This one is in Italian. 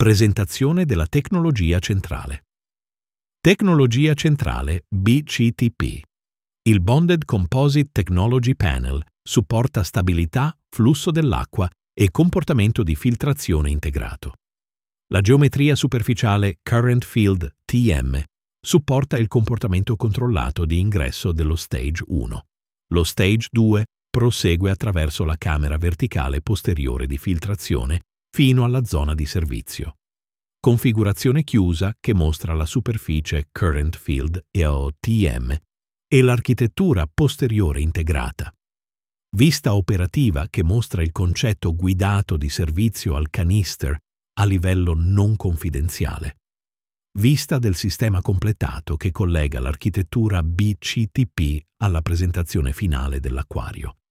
Presentazione della tecnologia centrale. Tecnologia centrale BCTP. Il Bonded Composite Technology Panel supporta stabilità, flusso dell'acqua e comportamento di filtrazione integrato. La geometria superficiale Current Field TM supporta il comportamento controllato di ingresso dello Stage 1. Lo Stage 2 prosegue attraverso la camera verticale posteriore di filtrazione fino alla zona di servizio. Configurazione chiusa che mostra la superficie Current Field TM e l'architettura posteriore integrata. Vista operativa che mostra il concetto guidato di servizio al canister a livello non confidenziale. Vista del sistema completato che collega l'architettura BCTP alla presentazione finale dell'acquario.